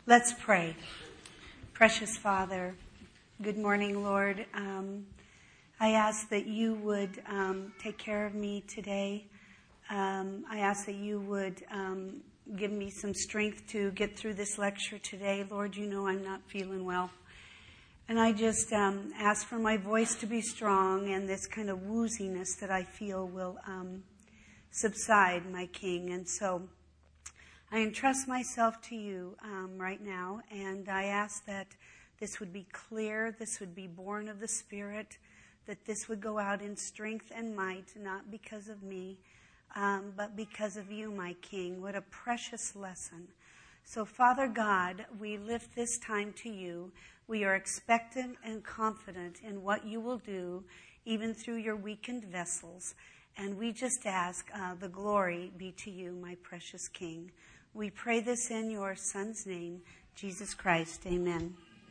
Let's pray. Precious Father, good morning, Lord. I ask that you would take care of me today. I ask that you would give me some strength to get through this lecture today. Lord, you know I'm not feeling well. And I just ask for my voice to be strong and this kind of wooziness that I feel will subside, my King. And so I entrust myself to you right now, and I ask that this would be clear, this would be born of the Spirit, that this would go out in strength and might, not because of me, but because of you, my King. What a precious lesson. So, Father God, we lift this time to you. We are expectant and confident in what you will do, even through your weakened vessels. And we just ask the glory be to you, my precious King. We pray this in your Son's name, Jesus Christ. Amen.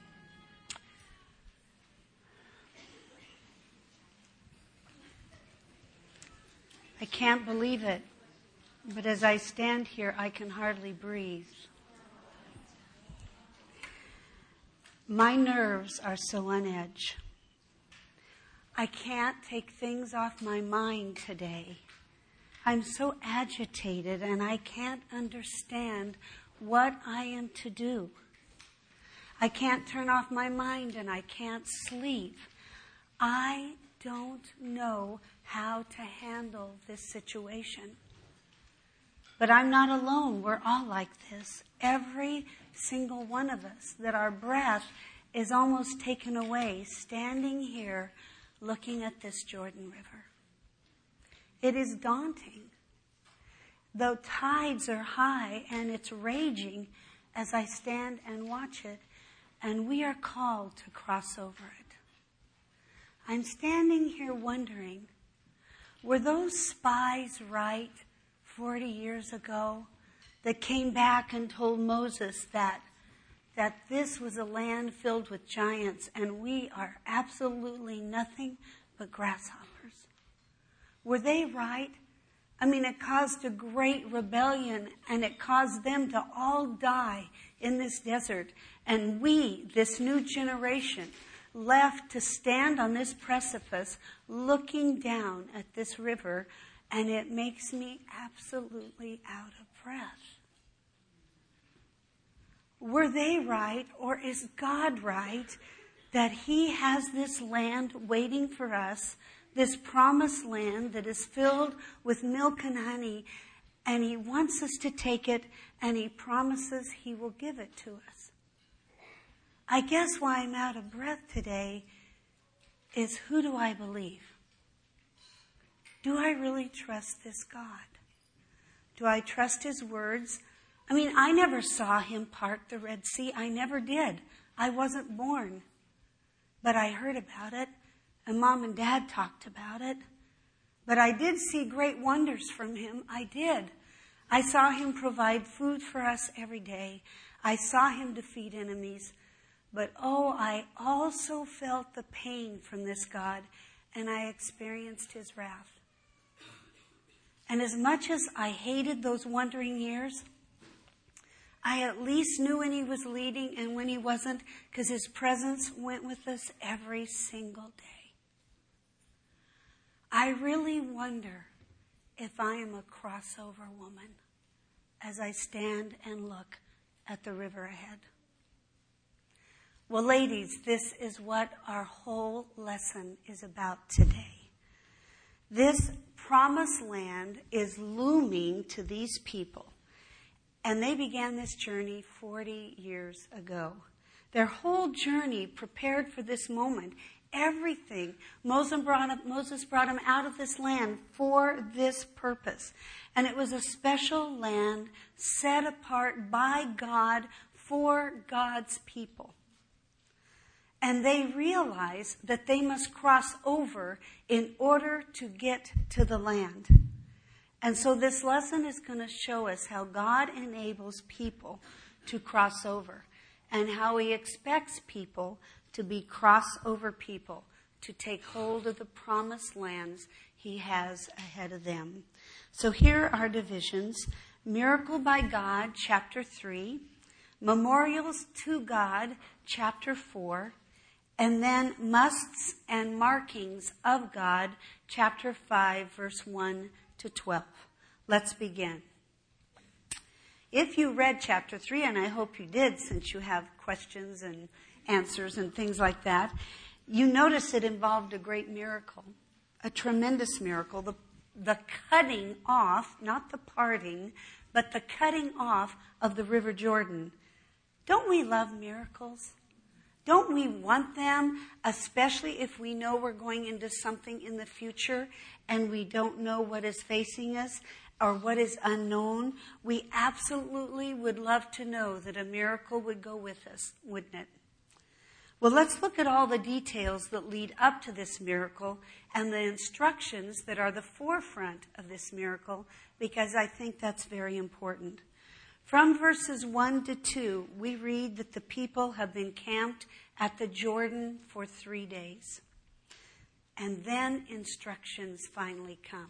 I can't believe it, but as I stand here, I can hardly breathe. My nerves are so on edge. I can't take things off my mind today. I'm so agitated and I can't understand what I am to do. I can't turn off my mind and I can't sleep. I don't know how to handle this situation. But I'm not alone. We're all like this. Every single one of us, that our breath is almost taken away standing here looking at this Jordan River. It is daunting. The tides are high and it's raging as I stand and watch it, and we are called to cross over it. I'm standing here wondering, were those spies right 40 years ago that came back and told Moses that this was a land filled with giants and we are absolutely nothing but grasshoppers? Were they right? I mean, it caused a great rebellion and it caused them to all die in this desert. And we, this new generation, left to stand on this precipice looking down at this river, and it makes me absolutely out of breath. Were they right, or is God right that He has this land waiting for us, this promised land that is filled with milk and honey, and He wants us to take it, and He promises He will give it to us? I guess why I'm out of breath today is, who do I believe? Do I really trust this God? Do I trust His words? I mean, I never saw Him part the Red Sea. I never did. I wasn't born. But I heard about it, and Mom and Dad talked about it. But I did see great wonders from Him. I did. I saw Him provide food for us every day. I saw Him defeat enemies. But I also felt the pain from this God, and I experienced His wrath. And as much as I hated those wandering years, I at least knew when He was leading and when He wasn't, because His presence went with us every single day. I really wonder if I am a crossover woman as I stand and look at the river ahead. Well, ladies, this is what our whole lesson is about today. This promised land is looming to these people. And they began this journey 40 years ago. Their whole journey prepared for this moment. Everything. Moses brought them out of this land for this purpose. And it was a special land set apart by God for God's people. And they realized that they must cross over in order to get to the land. And so this lesson is going to show us how God enables people to cross over and how He expects people to be crossover people, to take hold of the promised lands He has ahead of them. So here are divisions. Miracle by God, chapter 3. Memorials to God, chapter 4, and then musts and markings of God, chapter 5, verse 1 to 12. Let's begin. If you read chapter 3, and I hope you did since you have questions and answers and things like that, you notice it involved a great miracle, a tremendous miracle, the cutting off, not the parting, but the cutting off of the River Jordan. Don't we love miracles? Don't we want them, especially if we know we're going into something in the future and we don't know what is facing us or what is unknown? We absolutely would love to know that a miracle would go with us, wouldn't it? Well, let's look at all the details that lead up to this miracle and the instructions that are the forefront of this miracle, because I think that's very important. From verses 1 to 2, we read that the people have been camped at the Jordan for 3 days. And then instructions finally come.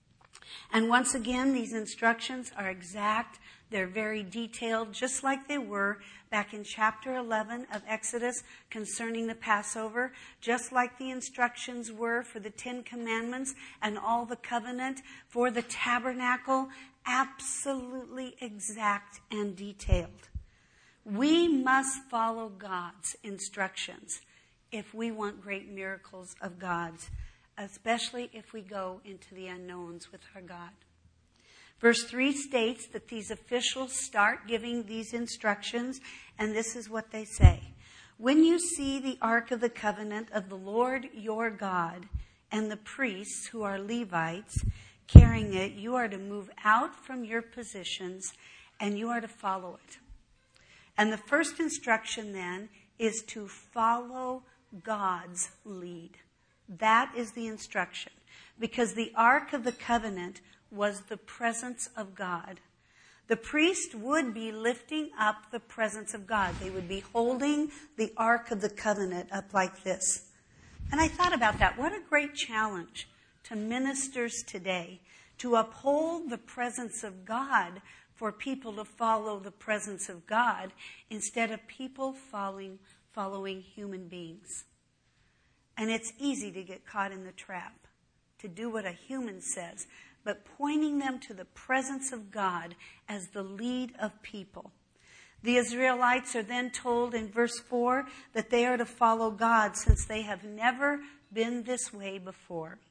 And once again, these instructions are exact. They're very detailed, just like they were back in chapter 11 of Exodus concerning the Passover, just like the instructions were for the 10 Commandments and all the covenant for the tabernacle, absolutely exact and detailed. We must follow God's instructions if we want great miracles of God's, especially if we go into the unknowns with our God. Verse 3 states that these officials start giving these instructions, and this is what they say. When you see the Ark of the Covenant of the Lord your God and the priests who are Levites carrying it, you are to move out from your positions and you are to follow it. And the first instruction then is to follow God's lead. That is the instruction, because the Ark of the Covenant was the presence of God. The priest would be lifting up the presence of God. They would be holding the Ark of the Covenant up like this. And I thought about that. What a great challenge to ministers today to uphold the presence of God, for people to follow the presence of God instead of people following human beings. And it's easy to get caught in the trap, to do what a human says, but pointing them to the presence of God as the lead of people. The Israelites are then told in verse 4 that they are to follow God since they have never been this way before.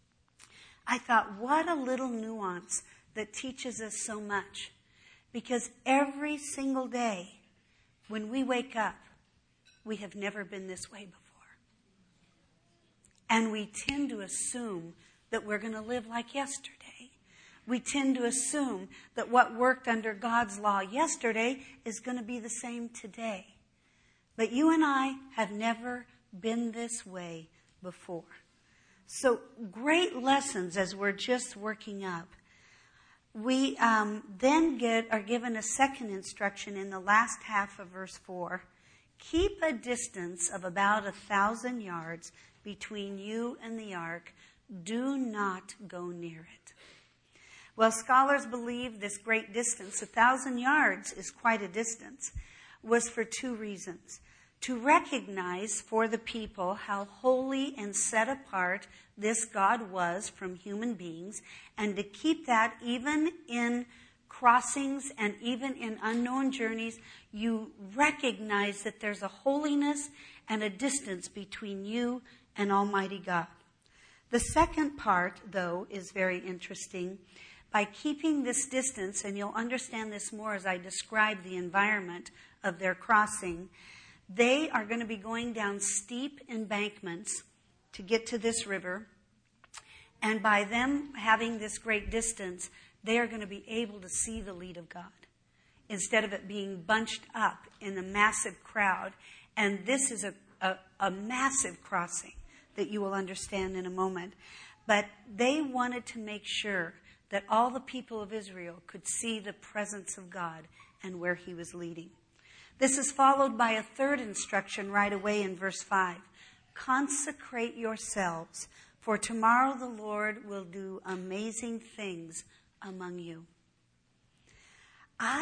I thought, what a little nuance that teaches us so much. Because every single day when we wake up, we have never been this way before. And we tend to assume that we're going to live like yesterday. We tend to assume that what worked under God's law yesterday is going to be the same today. But you and I have never been this way before. So great lessons as we're just working up. We then are given a second instruction in the last half of verse 4. Keep a distance of about 1,000 yards between you and the ark. Do not go near it. Well, scholars believe this great distance, 1,000 yards is quite a distance, was for two reasons. To recognize for the people how holy and set apart this God was from human beings, and to keep that even in crossings and even in unknown journeys, you recognize that there's a holiness and a distance between you and Almighty God. The second part, though, is very interesting. By keeping this distance, and you'll understand this more as I describe the environment of their crossing, they are going to be going down steep embankments to get to this river. And by them having this great distance, they are going to be able to see the lead of God instead of it being bunched up in a massive crowd. And this is a massive crossing that you will understand in a moment. But they wanted to make sure that all the people of Israel could see the presence of God and where he was leading. This is followed by a third instruction right away in verse 5. Consecrate yourselves, for tomorrow the Lord will do amazing things among you. I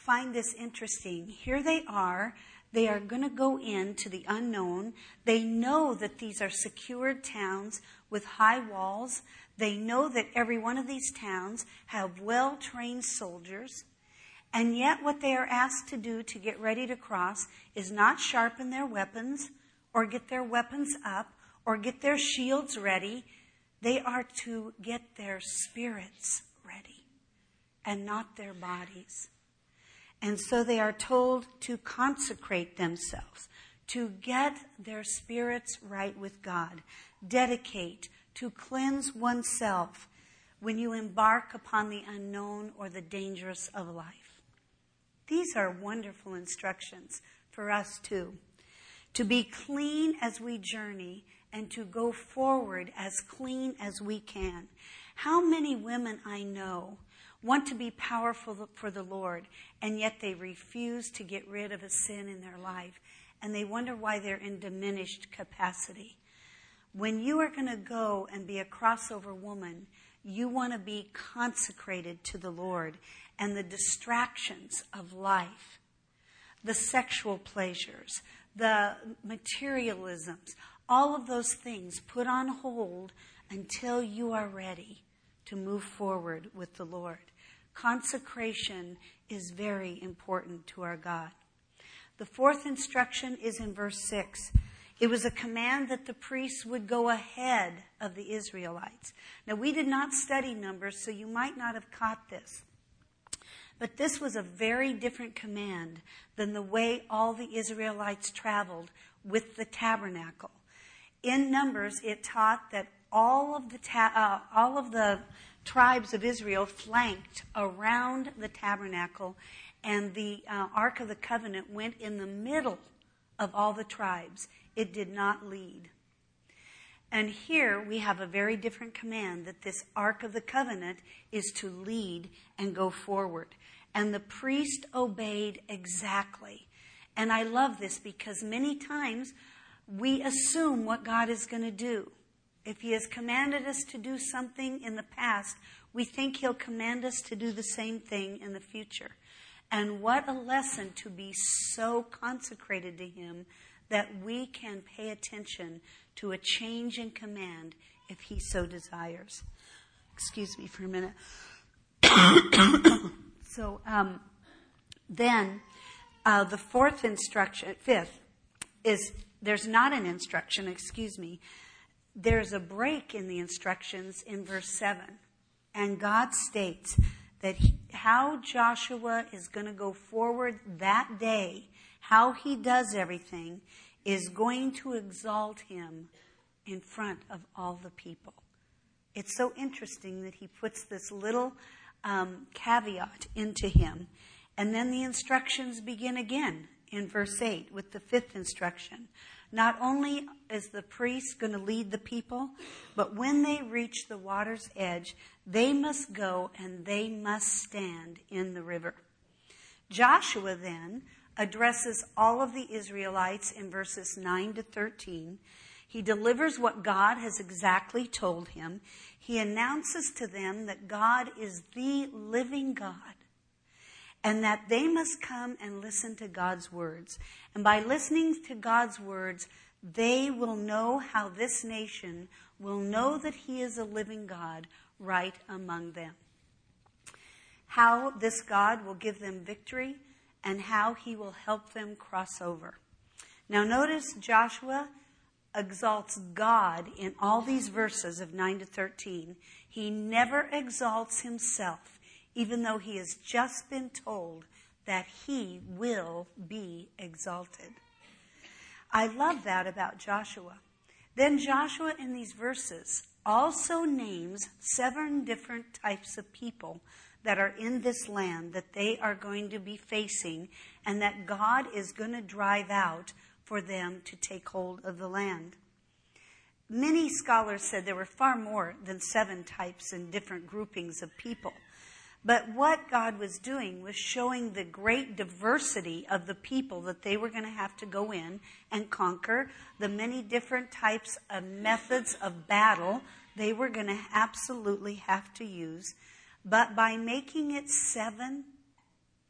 find this interesting. Here they are. They are going to go into the unknown. They know that these are secured towns with high walls. They know that every one of these towns have well-trained soldiers. And yet what they are asked to do to get ready to cross is not sharpen their weapons or get their weapons up or get their shields ready. They are to get their spirits ready and not their bodies. And so they are told to consecrate themselves, to get their spirits right with God, dedicate, to cleanse oneself when you embark upon the unknown or the dangerous of life. These are wonderful instructions for us too. To be clean as we journey and to go forward as clean as we can. How many women I know want to be powerful for the Lord, and yet they refuse to get rid of a sin in their life, and they wonder why they're in diminished capacity. When you are going to go and be a crossover woman, you want to be consecrated to the Lord, and the distractions of life, the sexual pleasures, the materialisms, all of those things put on hold until you are ready to move forward with the Lord. Consecration is very important to our God. The fourth instruction is in verse 6. It was a command that the priests would go ahead of the Israelites. Now, we did not study Numbers, so you might not have caught this. But this was a very different command than the way all the Israelites traveled with the tabernacle. In Numbers, it taught that all of the tribes of Israel flanked around the tabernacle, and the Ark of the Covenant went in the middle of all the tribes. It did not lead. And here we have a very different command, that this Ark of the Covenant is to lead and go forward. And the priest obeyed exactly. And I love this because many times we assume what God is going to do. If he has commanded us to do something in the past, we think he'll command us to do the same thing in the future. And what a lesson to be so consecrated to him that we can pay attention to a change in command if he so desires. Excuse me for a minute. So then the fifth is, there's not an instruction, There's a break in the instructions in verse 7. And God states that how Joshua is going to go forward that day, how he does everything, is going to exalt him in front of all the people. It's so interesting that he puts this little caveat into him. And then the instructions begin again in verse 8 with the fifth instruction. Not only is the priest going to lead the people, but when they reach the water's edge, they must go and they must stand in the river. Joshua then addresses all of the Israelites in verses 9 to 13. He delivers what God has exactly told him. He announces to them that God is the living God, and that they must come and listen to God's words. And by listening to God's words, they will know how this nation will know that he is a living God right among them. How this God will give them victory and how he will help them cross over. Now notice Joshua exalts God in all these verses of 9 to 13. He never exalts himself, even though he has just been told that he will be exalted. I love that about Joshua. Then Joshua in these verses also names 7 different types of people that are in this land that they are going to be facing and that God is going to drive out for them to take hold of the land. Many scholars said there were far more than 7 types and different groupings of people. But what God was doing was showing the great diversity of the people that they were going to have to go in and conquer, the many different types of methods of battle they were going to absolutely have to use. But by making it 7,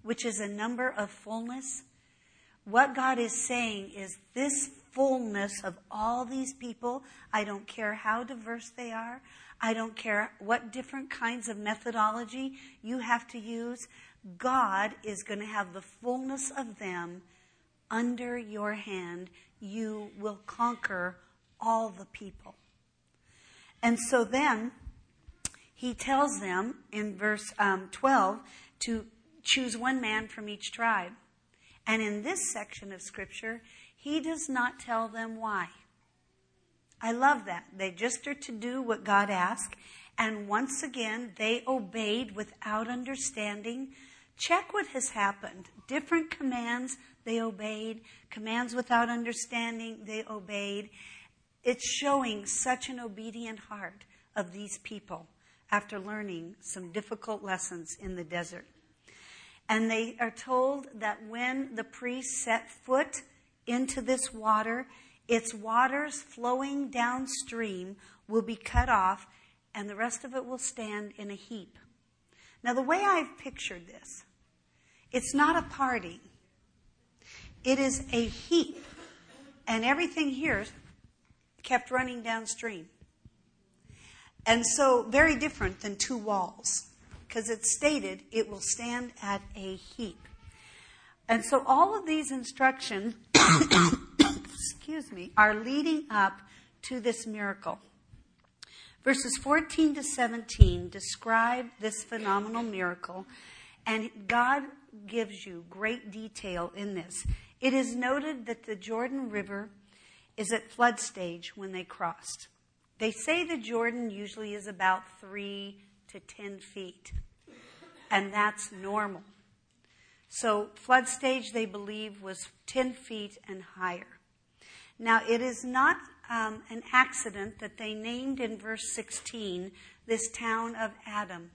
which is a number of fullness, what God is saying is this fullness of all these people, I don't care how diverse they are, I don't care what different kinds of methodology you have to use, God is going to have the fullness of them under your hand. You will conquer all the people. And so then he tells them in verse 12 to choose one man from each tribe. And in this section of Scripture, he does not tell them why. I love that. They just are to do what God asked. And once again, they obeyed without understanding. Check what has happened. Different commands, they obeyed. Commands without understanding, they obeyed. It's showing such an obedient heart of these people after learning some difficult lessons in the desert. And they are told that when the priests set foot into this water, its waters flowing downstream will be cut off, and the rest of it will stand in a heap. Now, the way I've pictured this, it's not a party. It is a heap, and everything here kept running downstream. And so, very different than two walls, because it's stated it will stand at a heap. And so all of these instructions, are leading up to this miracle. Verses 14 to 17 describe this phenomenal miracle, and God gives you great detail in this. It is noted that the Jordan River is at flood stage when they crossed. They say the Jordan usually is about 3 to 10 feet, and that's normal. So flood stage, they believe, was 10 feet and higher. Now, it is not an accident that they named in verse 16 this town of Adam.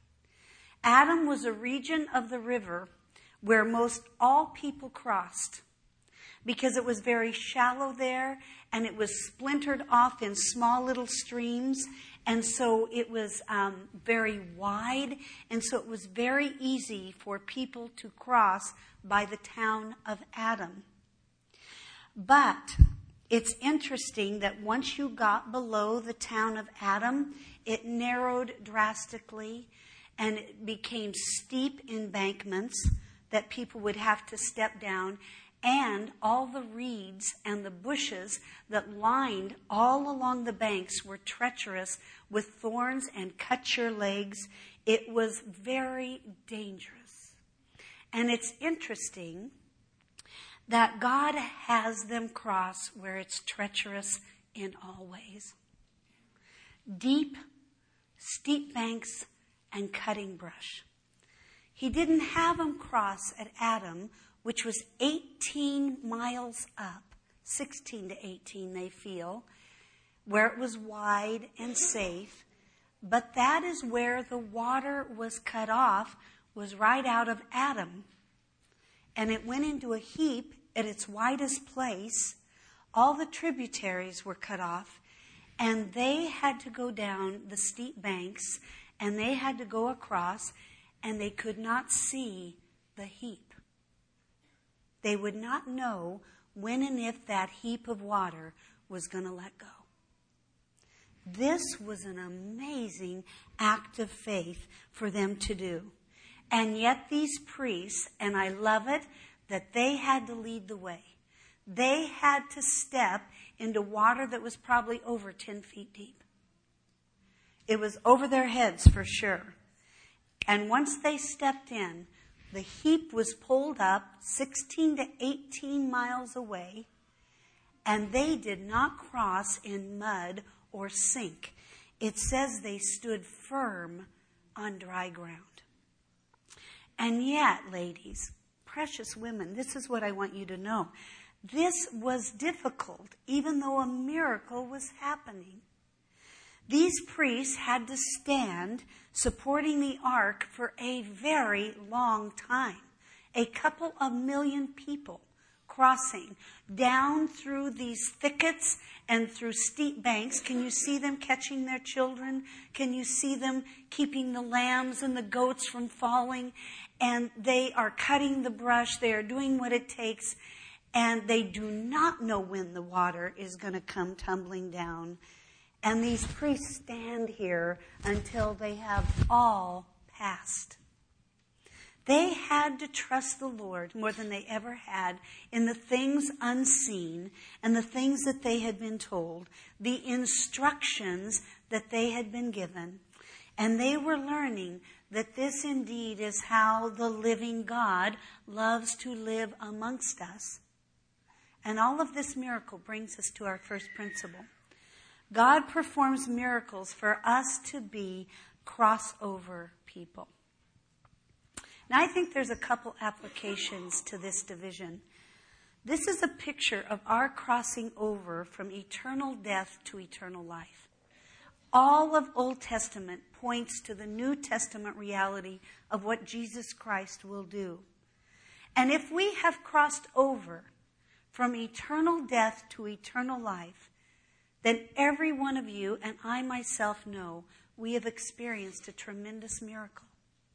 Adam was a region of the river where most all people crossed, because it was very shallow there, and it was splintered off in small little streams, and so it was very wide, and so it was very easy for people to cross by the town of Adam. But it's interesting that once you got below the town of Adam, it narrowed drastically, and it became steep embankments that people would have to step down, and all the reeds and the bushes that lined all along the banks were treacherous with thorns and cut your legs. It was very dangerous. And it's interesting that God has them cross where it's treacherous in all ways. Deep, steep banks and cutting brush. He didn't have them cross at Adam, which was 18 miles up, 16 to 18 they feel, where it was wide and safe. But that is where the water was cut off, was right out of Adam. And it went into a heap at its widest place. All the tributaries were cut off, and they had to go down the steep banks, and they had to go across, and they could not see the heap. They would not know when and if that heap of water was going to let go. This was an amazing act of faith for them to do. And yet these priests, and I love it, that they had to lead the way. They had to step into water that was probably over 10 feet deep. It was over their heads for sure. And once they stepped in, the heap was pulled up 16 to 18 miles away, and they did not cross in mud or sink. It says they stood firm on dry ground. And yet, ladies, precious women, this is what I want you to know. This was difficult, even though a miracle was happening. These priests had to stand supporting the ark for a very long time. A couple of million people crossing down through these thickets and through steep banks. Can you see them catching their children? Can you see them keeping the lambs and the goats from falling? and they are cutting the brush. They are doing what it takes, and they do not know when the water is going to come tumbling down. And these priests stand here until they have all passed. They had to trust the Lord more than they ever had in the things unseen and the things that they had been told, the instructions that they had been given. And they were learning that this indeed is how the living God loves to live amongst us. And all of this miracle brings us to our first principle. God performs miracles for us to be crossover people. Now, I think there's a couple applications to this division. This is a picture of our crossing over from eternal death to eternal life. All of Old Testament points to the New Testament reality of what Jesus Christ will do. And if we have crossed over from eternal death to eternal life, then every one of you and I myself know we have experienced a tremendous miracle.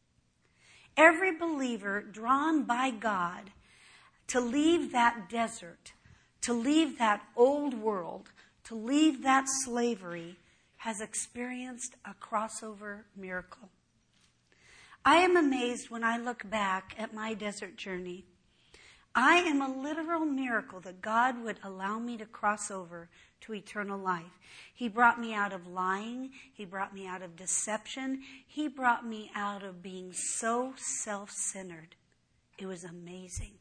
Every believer drawn by God to leave that desert, to leave that old world, to leave that slavery, has experienced a crossover miracle. I am amazed when I look back at my desert journey. I am a literal miracle that God would allow me to cross over to eternal life. He brought me out of lying. He brought me out of deception. He brought me out of being so self-centered. It was amazing.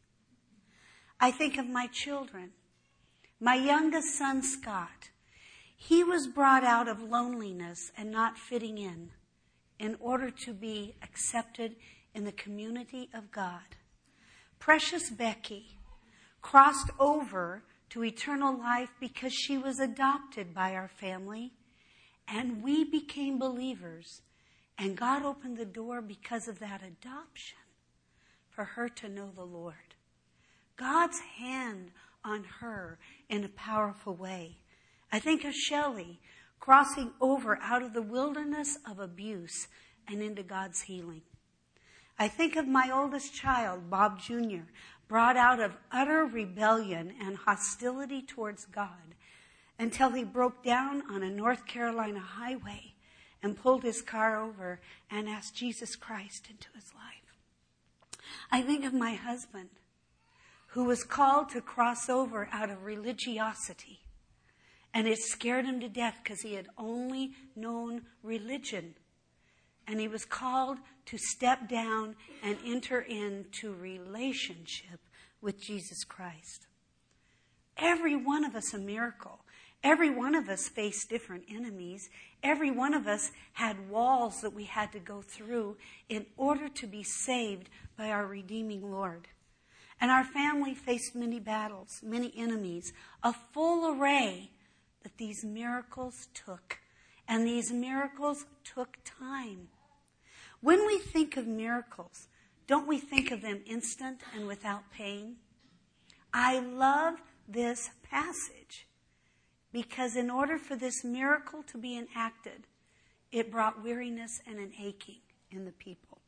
I think of my children. My youngest son, Scott, he was brought out of loneliness and not fitting in order to be accepted in the community of God. Precious Becky crossed over to eternal life because she was adopted by our family, and we became believers, and God opened the door because of that adoption for her to know the Lord. God's hand on her in a powerful way. I think of Shelley crossing over out of the wilderness of abuse and into God's healing. I think of my oldest child, Bob Jr., brought out of utter rebellion and hostility towards God until he broke down on a North Carolina highway and pulled his car over and asked Jesus Christ into his life. I think of my husband, who was called to cross over out of religiosity, and it scared him to death because he had only known religion. And he was called to step down and enter into relationship with Jesus Christ. Every one of us a miracle. Every one of us faced different enemies. Every one of us had walls that we had to go through in order to be saved by our redeeming Lord. And our family faced many battles, many enemies, a full array that these miracles took. And these miracles took time. When we think of miracles, don't we think of them instant and without pain? I love this passage because in order for this miracle to be enacted, it brought weariness and an aching in the people.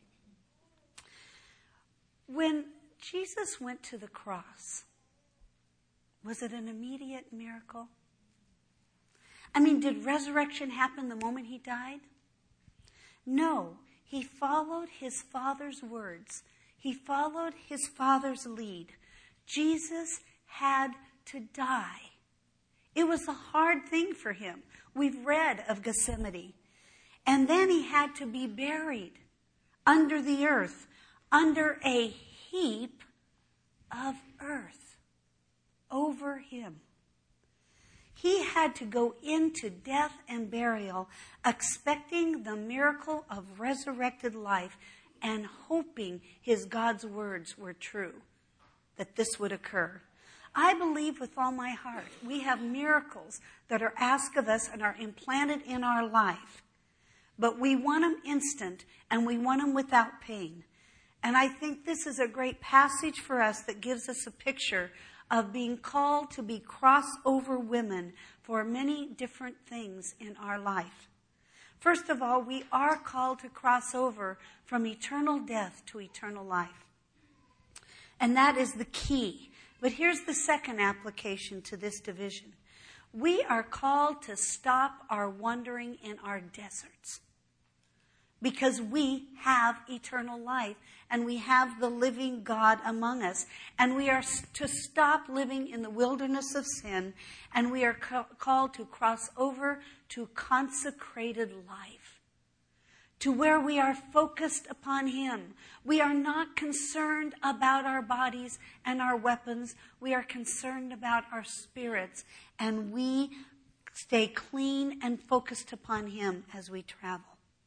When Jesus went to the cross, was it an immediate miracle? I mean, did resurrection happen the moment he died? No. He followed his Father's words. He followed his Father's lead. Jesus had to die. It was a hard thing for him. We've read of Gethsemane. And then he had to be buried under the earth, under a heap of earth over him. He had to go into death and burial, expecting the miracle of resurrected life and hoping his God's words were true, that this would occur. I believe with all my heart we have miracles that are asked of us and are implanted in our life. But we want them instant and we want them without pain. And I think this is a great passage for us that gives us a picture of being called to be crossover women for many different things in our life. First of all, we are called to cross over from eternal death to eternal life. And that is the key. But here's the second application to this division. We are called to stop our wandering in our deserts. Because we have eternal life and we have the living God among us. And we are to stop living in the wilderness of sin, and we are called to cross over to consecrated life, to where we are focused upon Him. We are not concerned about our bodies and our weapons. We are concerned about our spirits, and we stay clean and focused upon Him as we travel.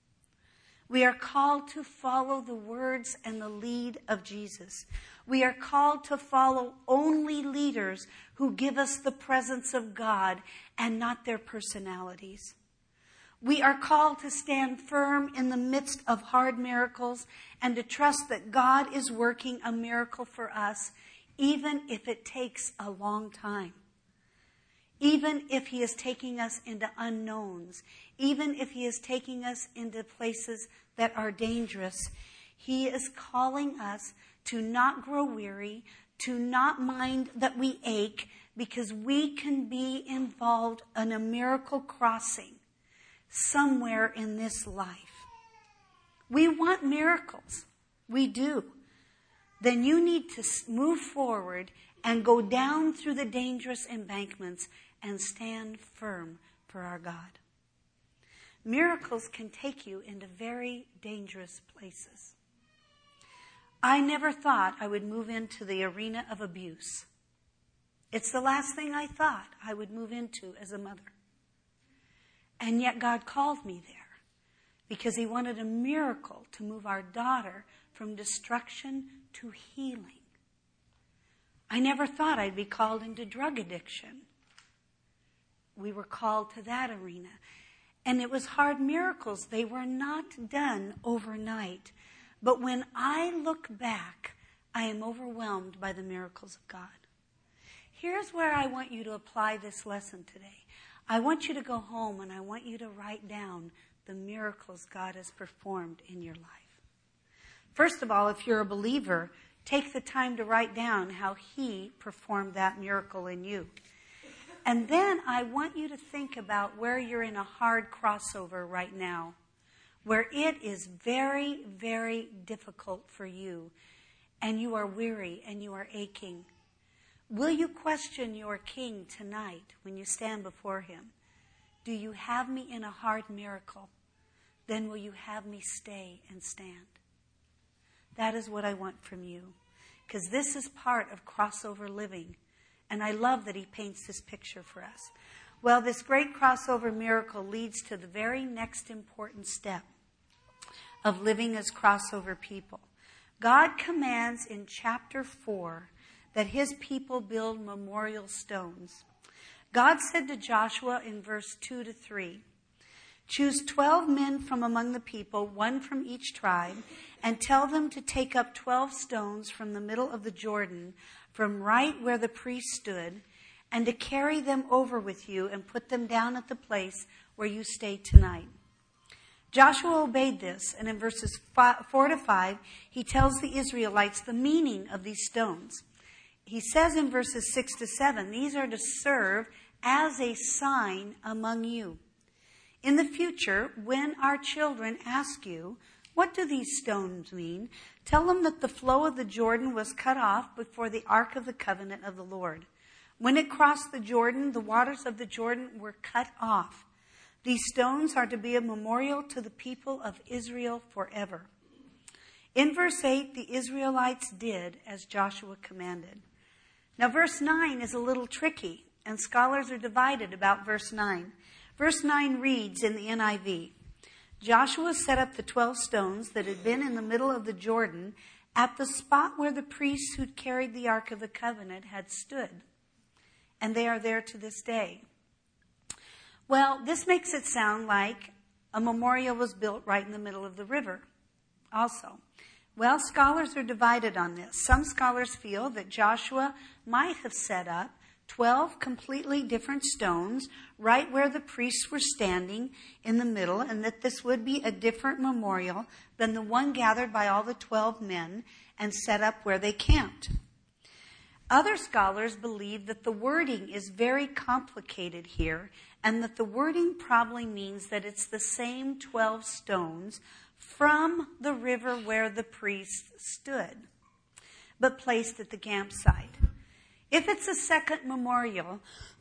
We are called to follow the words and the lead of Jesus. We are called to follow only leaders who give us the presence of God and not their personalities. We are called to stand firm in the midst of hard miracles and to trust that God is working a miracle for us, even if it takes a long time. Even if He is taking us into unknowns, even if He is taking us into places that are dangerous, He is calling us to not grow weary, to not mind that we ache, because we can be involved in a miracle crossing somewhere in this life. We want miracles. We do. Then you need to move forward and go down through the dangerous embankments and stand firm for our God. Miracles can take you into very dangerous places. I never thought I would move into the arena of abuse. It's the last thing I thought I would move into as a mother. And yet God called me there because He wanted a miracle to move our daughter from destruction to healing. I never thought I'd be called into drug addiction. We were called to that arena. And it was hard miracles. They were not done overnight. But when I look back, I am overwhelmed by the miracles of God. Here's where I want you to apply this lesson today. I want you to go home and I want you to write down the miracles God has performed in your life. First of all, if you're a believer, take the time to write down how He performed that miracle in you. And then I want you to think about where you're in a hard crossover right now, where it is very, very difficult for you, and you are weary and you are aching. Will you question your King tonight when you stand before Him? Do you have me in a hard miracle? Then will you have me stay and stand? That is what I want from you, because this is part of crossover living. And I love that He paints this picture for us. Well, this great crossover miracle leads to the very next important step of living as crossover people. God commands in chapter 4 that His people build memorial stones. God said to Joshua in verse 2-3, "Choose 12 men from among the people, one from each tribe, and tell them to take up 12 stones from the middle of the Jordan, from right where the priest stood, and to carry them over with you and put them down at the place where you stay tonight." Joshua obeyed this, and in verses 4-5, he tells the Israelites the meaning of these stones. He says in verses 6-7, these are to serve as a sign among you. In the future, when our children ask you, "What do these stones mean?" tell them that the flow of the Jordan was cut off before the Ark of the Covenant of the Lord. When it crossed the Jordan, the waters of the Jordan were cut off. These stones are to be a memorial to the people of Israel forever. In verse 8, the Israelites did as Joshua commanded. Now, verse 9 is a little tricky, and scholars are divided about verse 9. Verse 9 reads in the NIV, "Joshua set up the 12 stones that had been in the middle of the Jordan at the spot where the priests who'd carried the Ark of the Covenant had stood. And they are there to this day." Well, this makes it sound like a memorial was built right in the middle of the river also. Well, scholars are divided on this. Some scholars feel that Joshua might have set up 12 completely different stones right where the priests were standing in the middle, and that this would be a different memorial than the one gathered by all the 12 men and set up where they camped. Other scholars believe that the wording is very complicated here, and that the wording probably means that it's the same 12 stones from the river where the priests stood, but placed at the campsite. If it's a second memorial,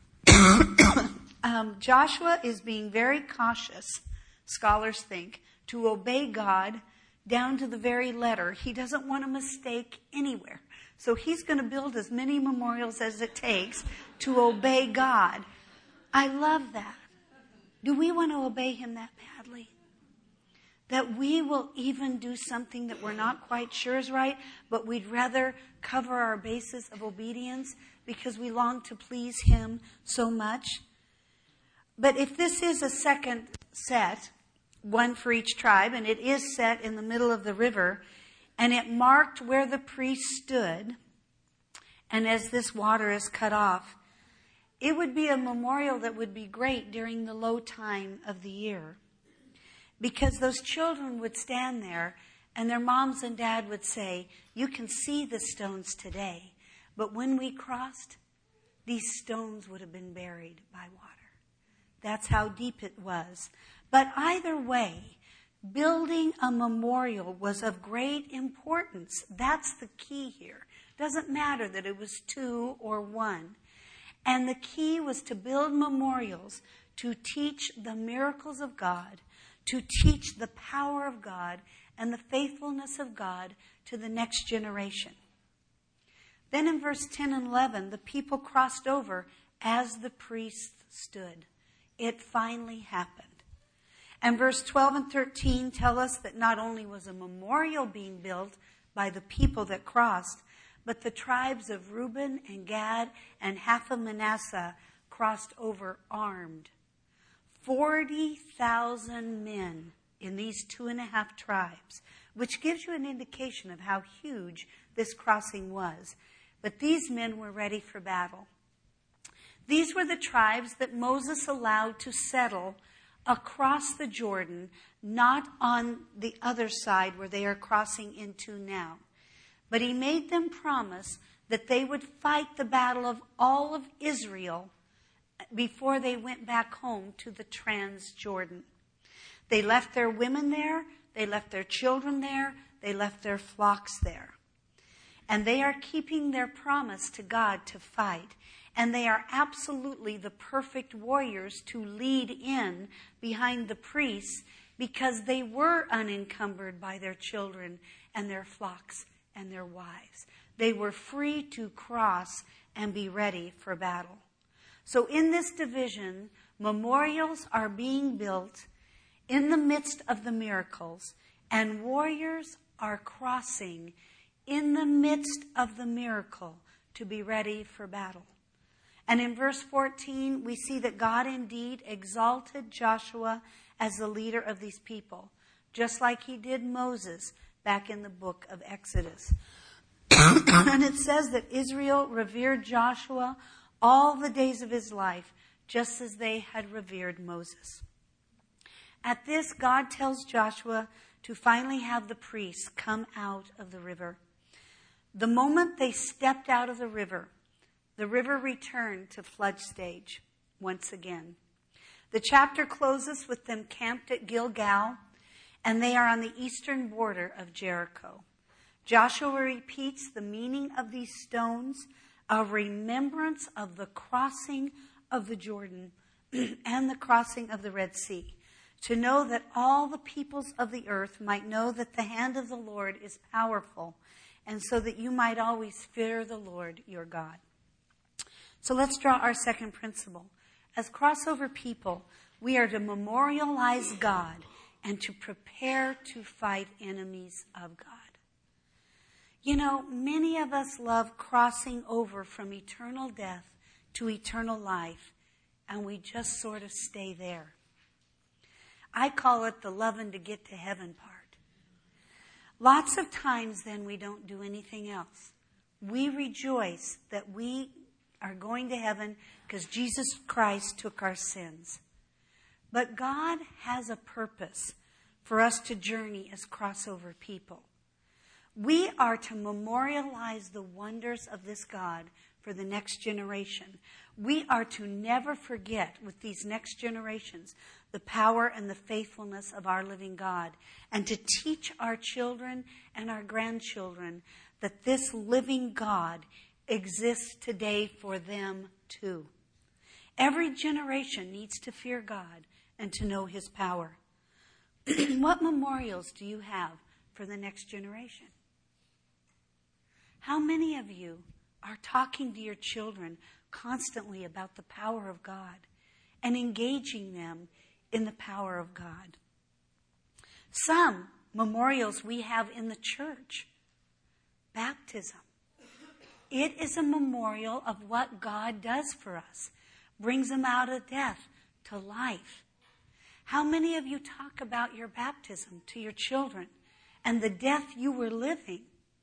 Joshua is being very cautious, scholars think, to obey God down to the very letter. He doesn't want a mistake anywhere. So he's going to build as many memorials as it takes to obey God. I love that. Do we want to obey him that badly? That we will even do something that we're not quite sure is right, but we'd rather cover our basis of obedience because we long to please him so much. But if this is a second set, one for each tribe, and it is set in the middle of the river, and it marked where the priest stood, and as this water is cut off, it would be a memorial that would be great during the low time of the year. Because those children would stand there and their moms and dad would say, you can see the stones today, but when we crossed, these stones would have been buried by water. That's how deep it was. But either way, building a memorial was of great importance. That's the key here. Doesn't matter that it was 2 or 1. And the key was to build memorials to teach the miracles of God, to teach the power of God and the faithfulness of God to the next generation. Then in verse 10 and 11, the people crossed over as the priests stood. It finally happened. And verse 12 and 13 tell us that not only was a memorial being built by the people that crossed, but the tribes of Reuben and Gad and half of Manasseh crossed over armed. 40,000 men in these 2.5 tribes, which gives you an indication of how huge this crossing was. But these men were ready for battle. These were the tribes that Moses allowed to settle across the Jordan, not on the other side where they are crossing into now. But he made them promise that they would fight the battle of all of Israel before they went back home to the Transjordan. They left their women there, they left their children there, they left their flocks there. And they are keeping their promise to God to fight. And they are absolutely the perfect warriors to lead in behind the priests because they were unencumbered by their children and their flocks and their wives. They were free to cross and be ready for battle. So in this division, memorials are being built in the midst of the miracles, and warriors are crossing in the midst of the miracle to be ready for battle. And in verse 14, we see that God indeed exalted Joshua as the leader of these people, just like he did Moses back in the book of Exodus. And it says that Israel revered Joshua all the days of his life, just as they had revered Moses. At this, God tells Joshua to finally have the priests come out of the river. The moment they stepped out of the river returned to flood stage once again. The chapter closes with them camped at Gilgal, and they are on the eastern border of Jericho. Joshua repeats the meaning of these stones, a remembrance of the crossing of the Jordan and the crossing of the Red Sea, to know that all the peoples of the earth might know that the hand of the Lord is powerful, and so that you might always fear the Lord your God. So let's draw our second principle. As crossover people, we are to memorialize God and to prepare to fight enemies of God. You know, many of us love crossing over from eternal death to eternal life, and we just sort of stay there. I call it the loving to get to heaven part. Lots of times then we don't do anything else. We rejoice that we are going to heaven because Jesus Christ took our sins. But God has a purpose for us to journey as crossover people. We are to memorialize the wonders of this God for the next generation. We are to never forget with these next generations the power and the faithfulness of our living God, and to teach our children and our grandchildren that this living God exists today for them too. Every generation needs to fear God and to know his power. What memorials do you have for the next generation? How many of you are talking to your children constantly about the power of God and engaging them in the power of God? Some memorials we have in the church. Baptism. It is a memorial of what God does for us. Brings them out of death to life. How many of you talk about your baptism to your children and the death you were living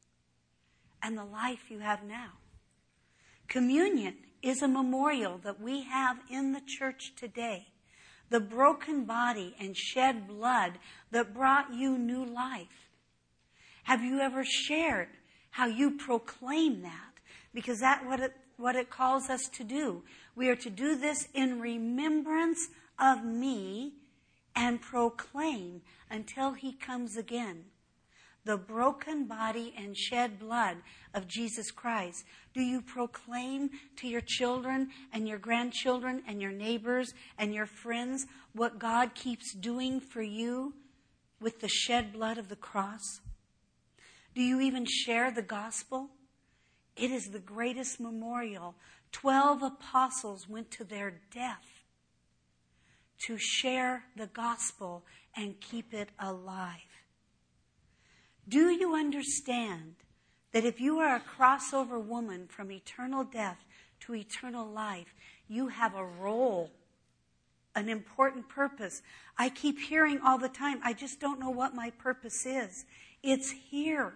and the life you have now? Communion is a memorial that we have in the church today. The broken body and shed blood that brought you new life. Have you ever shared how you proclaim that? Because that's what it calls us to do. We are to do this in remembrance of me and proclaim until he comes again. The broken body and shed blood of Jesus Christ. Do you proclaim to your children and your grandchildren and your neighbors and your friends what God keeps doing for you with the shed blood of the cross? Do you even share the gospel? It is the greatest memorial. 12 apostles went to their death to share the gospel and keep it alive. Do you understand that if you are a crossover woman from eternal death to eternal life, you have a role, an important purpose? I keep hearing all the time, I just don't know what my purpose is. It's here.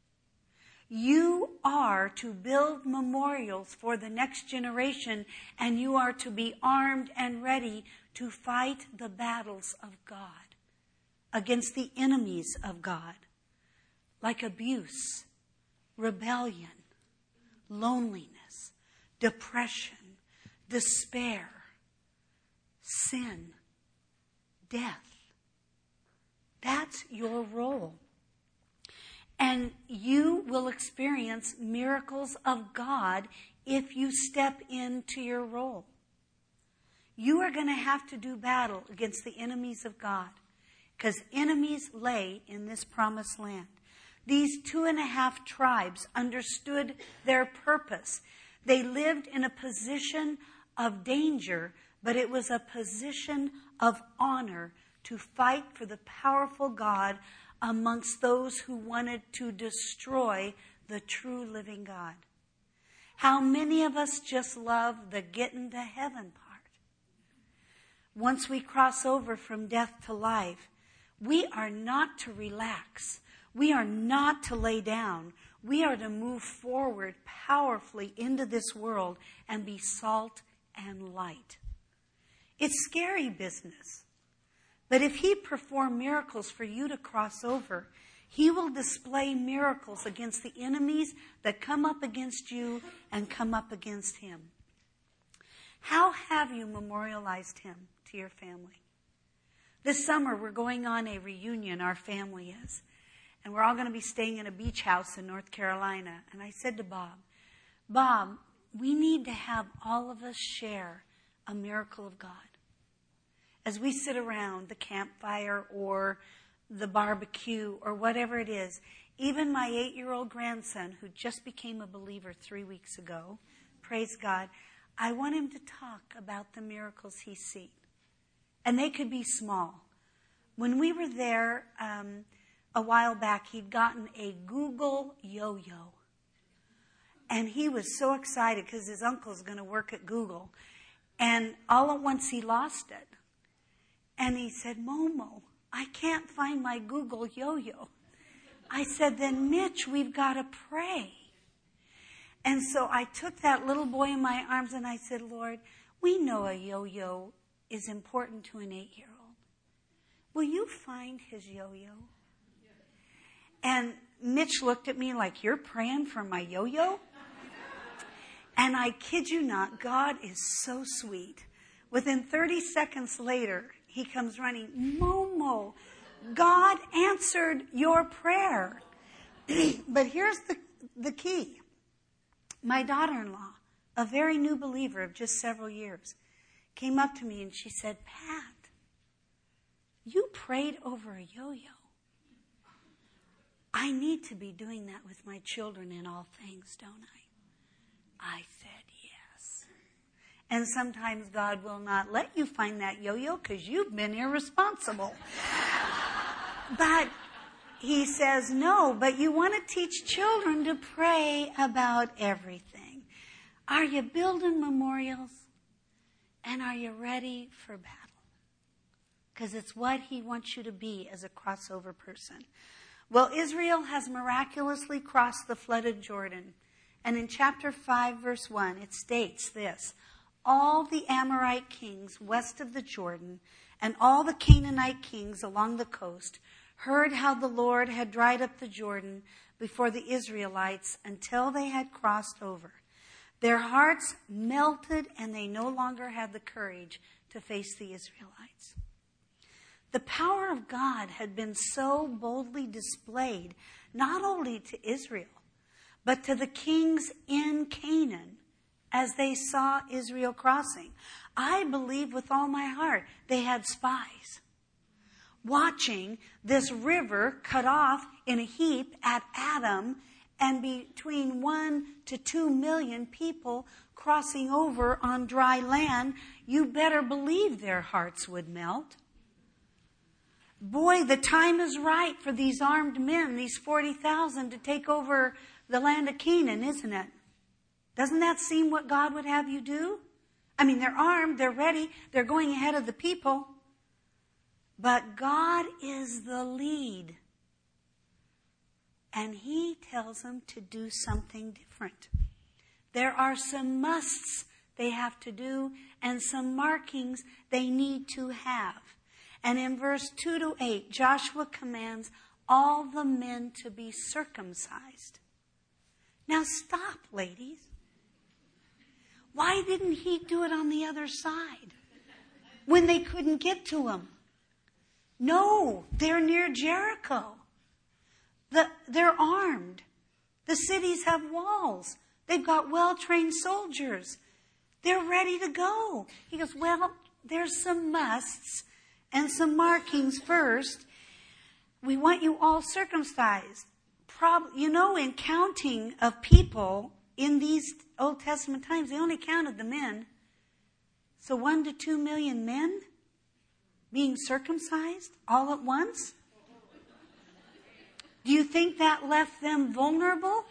You are to build memorials for the next generation, and you are to be armed and ready to fight the battles of God against the enemies of God, like abuse, rebellion, loneliness, depression, despair, sin, death. That's your role. And you will experience miracles of God if you step into your role. You are going to have to do battle against the enemies of God, because enemies lay in this promised land. These 2.5 tribes understood their purpose. They lived in a position of danger, but it was a position of honor to fight for the powerful God amongst those who wanted to destroy the true living God. How many of us just love the getting to heaven part? Once we cross over from death to life, we are not to relax. We are not to lay down. We are to move forward powerfully into this world and be salt and light. It's scary business. But if he performed miracles for you to cross over, he will display miracles against the enemies that come up against you and come up against him. How have you memorialized him to your family? This summer, we're going on a reunion, our family is. And we're all going to be staying in a beach house in North Carolina. And I said to Bob, we need to have all of us share a miracle of God. As we sit around the campfire or the barbecue or whatever it is, even my 8-year-old grandson, who just became a believer 3 weeks ago, praise God, I want him to talk about the miracles he's seen. And they could be small. When we were there a while back, he'd gotten a Google yo-yo. And he was so excited because his uncle's going to work at Google. And all at once he lost it. And he said, Momo, I can't find my Google yo-yo. I said, then Mitch, we've got to pray. And so I took that little boy in my arms and I said, Lord, we know a yo-yo is important to an 8-year-old. Will you find his yo-yo? And Mitch looked at me like, you're praying for my yo-yo? And I kid you not, God is so sweet. Within 30 seconds later, he comes running, Momo, God answered your prayer. But here's the key. My daughter-in-law, a very new believer of just several years, came up to me and she said, Pat, you prayed over a yo-yo. I need to be doing that with my children in all things, don't I? I said yes. And sometimes God will not let you find that yo-yo because you've been irresponsible. But he says, no, but you want to teach children to pray about everything. Are you building memorials? And are you ready for battle? Because it's what he wants you to be as a crossover person. Well, Israel has miraculously crossed the flooded Jordan. And in chapter 5, verse 1, it states this: all the Amorite kings west of the Jordan and all the Canaanite kings along the coast heard how the Lord had dried up the Jordan before the Israelites until they had crossed over. Their hearts melted and they no longer had the courage to face the Israelites. The power of God had been so boldly displayed, not only to Israel, but to the kings in Canaan as they saw Israel crossing. I believe with all my heart they had spies watching this river cut off in a heap at Adam, and between 1 to 2 million people crossing over on dry land. You better believe their hearts would melt. Boy, the time is right for these armed men, these 40,000, to take over the land of Canaan, isn't it? Doesn't that seem what God would have you do? I mean, they're armed, they're ready, they're going ahead of the people. But God is the lead. And he tells them to do something different. There are some musts they have to do and some markings they need to have. And in verse 2 to 8, Joshua commands all the men to be circumcised. Now stop, ladies. Why didn't he do it on the other side when they couldn't get to him? No, they're near Jericho. They're armed. The cities have walls. They've got well-trained soldiers. They're ready to go. He goes, well, there's some musts and some markings first. We want you all circumcised. In counting of people in these Old Testament times, they only counted the men. So 1 to 2 million men being circumcised all at once? Do you think that left them vulnerable?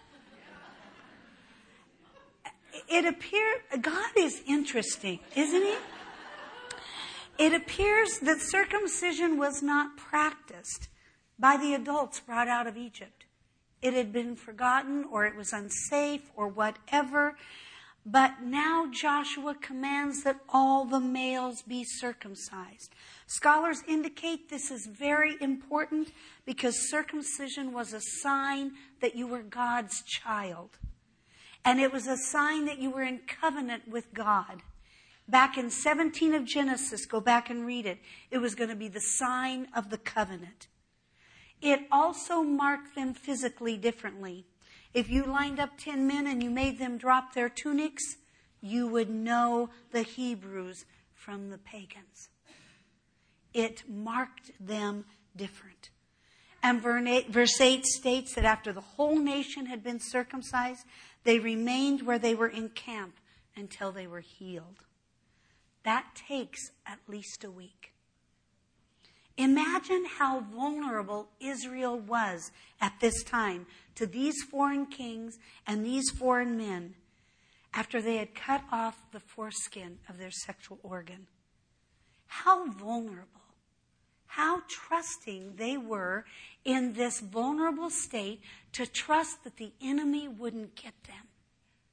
It appeared, God is interesting, isn't he? It appears that circumcision was not practiced by the adults brought out of Egypt. It had been forgotten, or it was unsafe, or whatever. But now Joshua commands that all the males be circumcised. Scholars indicate this is very important because circumcision was a sign that you were God's child. And it was a sign that you were in covenant with God. Back in 17 of Genesis, go back and read it. It was going to be the sign of the covenant. It also marked them physically differently. If you lined up 10 men and you made them drop their tunics, you would know the Hebrews from the pagans. It marked them different. And verse 8 states that after the whole nation had been circumcised, they remained where they were in camp until they were healed. That takes at least a week. Imagine how vulnerable Israel was at this time to these foreign kings and these foreign men after they had cut off the foreskin of their sexual organ. How vulnerable, how trusting they were in this vulnerable state to trust that the enemy wouldn't get them.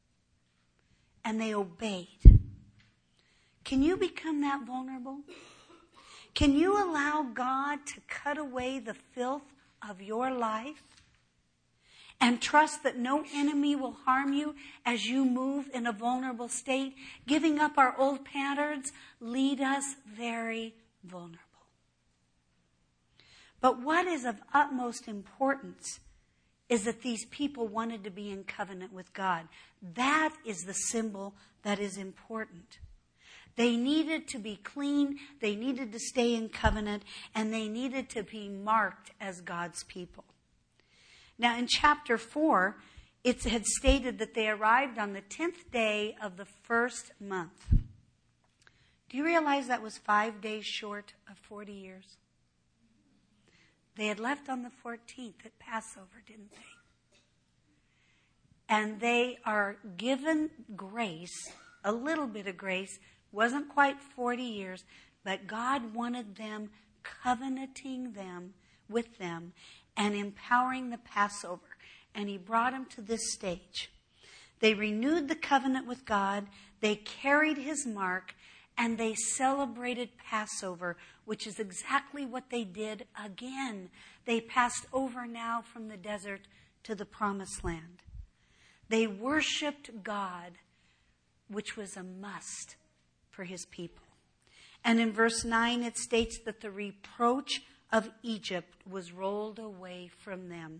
and they obeyed. Can you become that vulnerable? Can you allow God to cut away the filth of your life and trust that no enemy will harm you as you move in a vulnerable state? Giving up our old patterns lead us very vulnerable. But what is of utmost importance is that these people wanted to be in covenant with God. That is the symbol that is important. They needed to be clean, they needed to stay in covenant, and they needed to be marked as God's people. Now in chapter 4, it had stated that they arrived on the 10th day of the first month. Do you realize that was 5 days short of 40 years? They had left on the 14th at Passover, didn't they? And they are given grace, a little bit of grace. Wasn't quite 40 years, but God wanted them covenanting them with them and empowering the Passover. And he brought them to this stage. They renewed the covenant with God. They carried his mark. And they celebrated Passover, which is exactly what they did again. They passed over now from the desert to the promised land. They worshiped God, which was a must for his people. And in verse 9 it states that the reproach of Egypt was rolled away from them.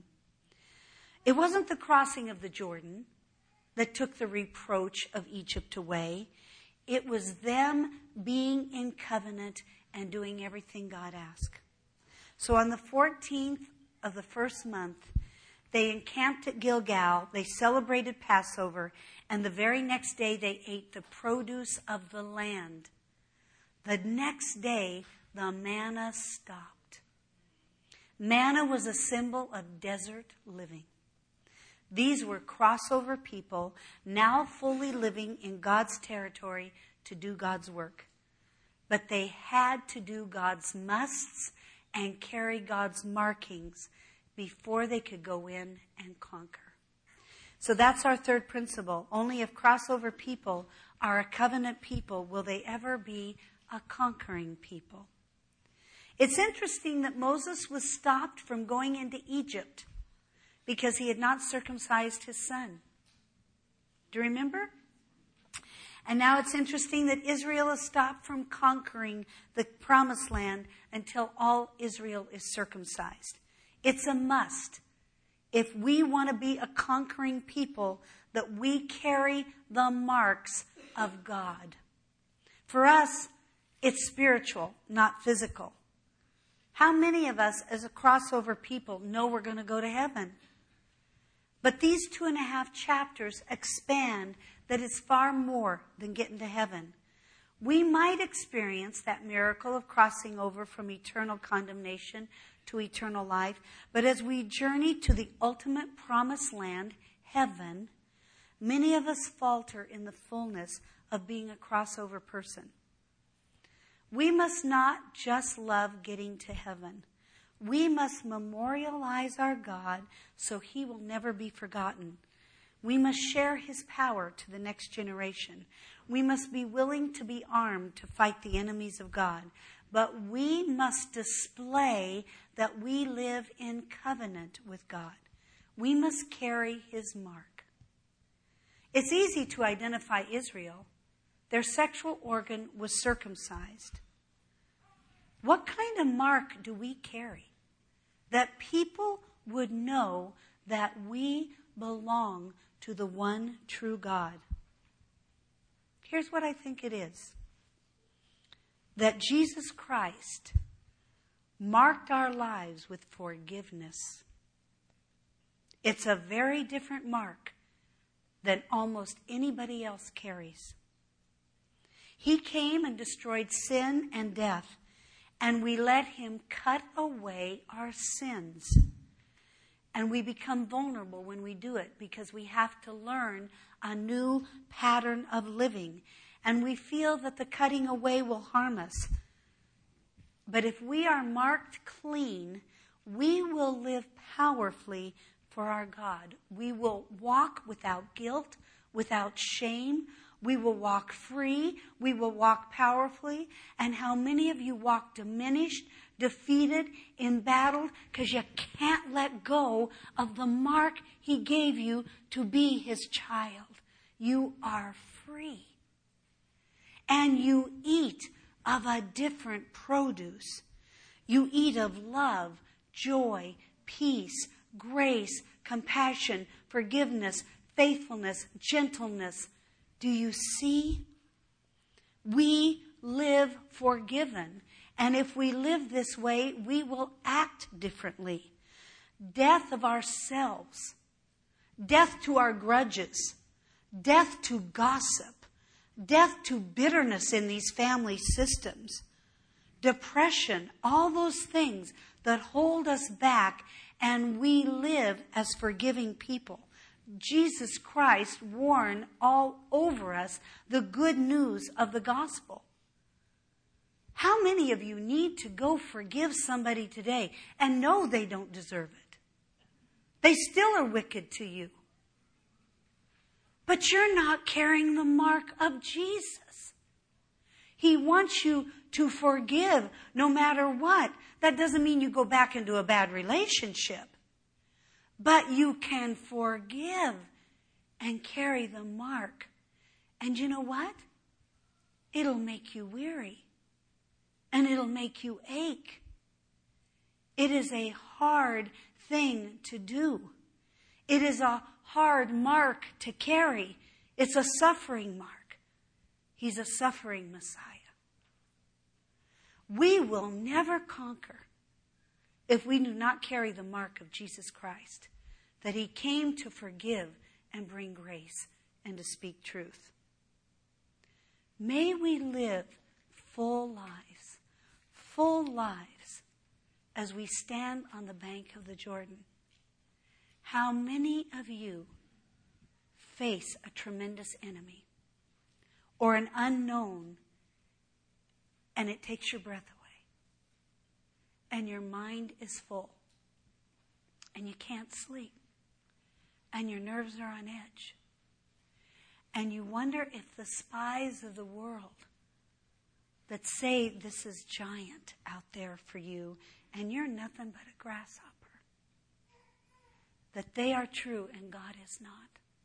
It wasn't the crossing of the Jordan that took the reproach of Egypt away. It was them being in covenant and doing everything God asked. So on the 14th of the first month, they encamped at Gilgal. They celebrated Passover. And the very next day, they ate the produce of the land. The next day, the manna stopped. Manna was a symbol of desert living. These were crossover people now fully living in God's territory to do God's work. But they had to do God's musts and carry God's markings before they could go in and conquer. So that's our third principle. Only if crossover people are a covenant people will they ever be a conquering people. It's interesting that Moses was stopped from going into Egypt because he had not circumcised his son. Do you remember? And now it's interesting that Israel is stopped from conquering the promised land until all Israel is circumcised. It's a must. If we want to be a conquering people, that we carry the marks of God. For us, it's spiritual, not physical. How many of us as a crossover people know we're going to go to heaven? But these 2.5 chapters expand that it's far more than getting to heaven. We might experience that miracle of crossing over from eternal condemnation to eternal life, but as we journey to the ultimate promised land, heaven, many of us falter in the fullness of being a crossover person. We must not just love getting to heaven. We must memorialize our God so he will never be forgotten. We must share his power to the next generation. We must be willing to be armed to fight the enemies of God. But we must display that we live in covenant with God. We must carry his mark. It's easy to identify Israel. Their sexual organ was circumcised. What kind of mark do we carry? That people would know that we belong to the one true God. Here's what I think it is. That Jesus Christ marked our lives with forgiveness. It's a very different mark than almost anybody else carries. He came and destroyed sin and death, and we let him cut away our sins. And we become vulnerable when we do it because we have to learn a new pattern of living. And we feel that the cutting away will harm us. But if we are marked clean, we will live powerfully for our God. We will walk without guilt, without shame. We will walk free. We will walk powerfully. And how many of you walk diminished, defeated, embattled, because you can't let go of the mark He gave you to be His child. You are free. And you eat of a different produce. You eat of love, joy, peace, grace, compassion, forgiveness, faithfulness, gentleness. Do you see? We live forgiven. And if we live this way, we will act differently. Death of ourselves. Death to our grudges. Death to gossip. Death to bitterness in these family systems. Depression. All those things that hold us back, and we live as forgiving people. Jesus Christ warned all over us the good news of the gospel. How many of you need to go forgive somebody today and know they don't deserve it? They still are wicked to you. But you're not carrying the mark of Jesus. He wants you to forgive no matter what. That doesn't mean you go back into a bad relationship. But you can forgive and carry the mark. And you know what? It'll make you weary. And it'll make you ache. It is a hard thing to do. It is a hard mark to carry. It's a suffering mark. He's a suffering Messiah. We will never conquer if we do not carry the mark of Jesus Christ, that He came to forgive and bring grace and to speak truth. May we live full lives as we stand on the bank of the Jordan. How many of you face a tremendous enemy or an unknown, and it takes your breath away? And your mind is full. And you can't sleep. And your nerves are on edge. And you wonder if the spies of the world that say this is giant out there for you, and you're nothing but a grasshopper, that they are true and God is not.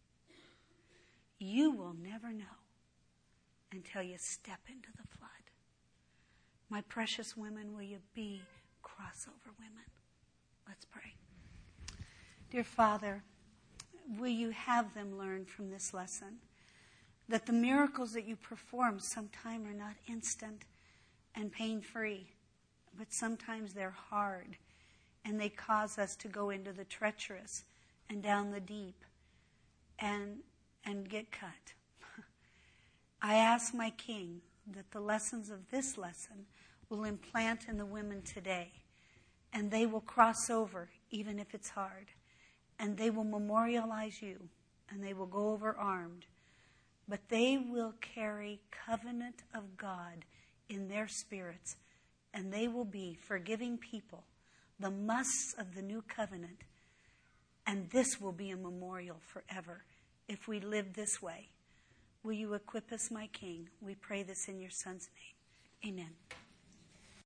You will never know until you step into the flood. My precious women, will you be crossover women? Let's pray. Dear Father, will you have them learn from this lesson that the miracles that you perform sometimes are not instant and pain-free, but sometimes they're hard, and they cause us to go into the treacherous and down the deep and get cut. I ask my King that the lessons of this lesson will implant in the women today, and they will cross over even if it's hard, and they will memorialize you, and they will go over armed, but they will carry covenant of God in their spirits, and they will be forgiving people, the musts of the new covenant, and this will be a memorial forever if we live this way. Will you equip us, my King? We pray this in your Son's name. Amen.